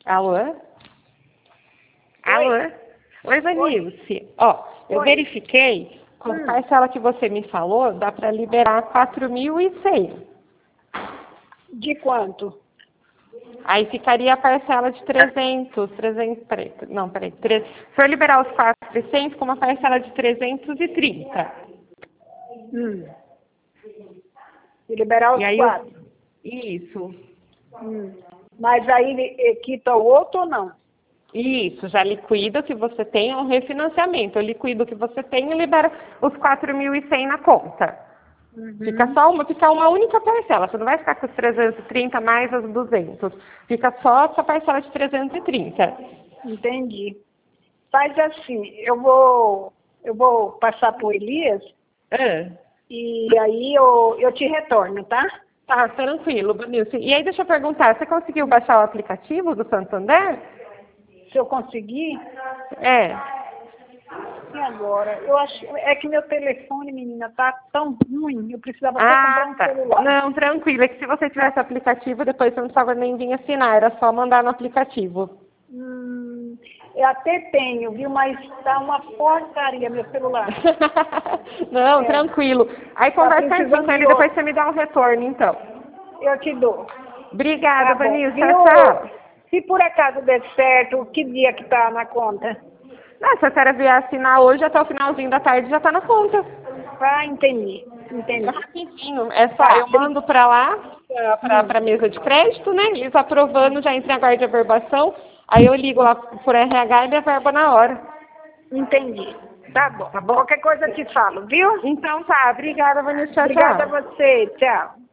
Alô? Alô? Oi, Vanilce. Ó, eu verifiquei, com a parcela que você me falou, dá para liberar 4.100. De quanto? Aí ficaria a parcela de 300, peraí. Se for liberar os 4.100, fica uma parcela de 330. E liberar os E aí 4. Isso. Mas aí quita o outro ou não? Isso, já liquida o que você tem, é um refinanciamento. Eu liquido o que você tem e libero os 4.100 na conta. Fica uma única parcela. Você não vai ficar com os 330 mais as 200. Fica só essa parcela de 330. Entendi. Faz assim, eu vou passar por Elias e aí eu te retorno, tá? Tá, tranquilo, Vanilce. E aí, deixa eu perguntar, você conseguiu baixar o aplicativo do Santander? Se eu conseguir. É. E agora? Eu acho, é que meu telefone, menina, tá tão ruim, eu precisava até comprar um celular. Não, tranquilo. É que se você tivesse aplicativo, depois você não precisava nem vir assinar, era só mandar no aplicativo. Eu até tenho, viu? Mas tá uma porcaria meu celular. Não, tranquilo. Aí conversa assim com ele, depois você me dá um retorno, então. Eu te dou. Obrigada, Vanilce. Tchau. Se por acaso der certo, que dia que tá na conta? Não, se a senhora vier assinar hoje, até o finalzinho da tarde já tá na conta. Ah, entendi. É rapidinho. É só, eu mando pra lá, pra mesa de crédito, né? Eles aprovando, já entra em aguarde de averbação. Aí eu ligo lá por RH e me averba na hora. Entendi. Tá bom. Qualquer coisa eu te falo, viu? Então tá. Obrigada, Vanessa. Tchau, Obrigada a você. Tchau.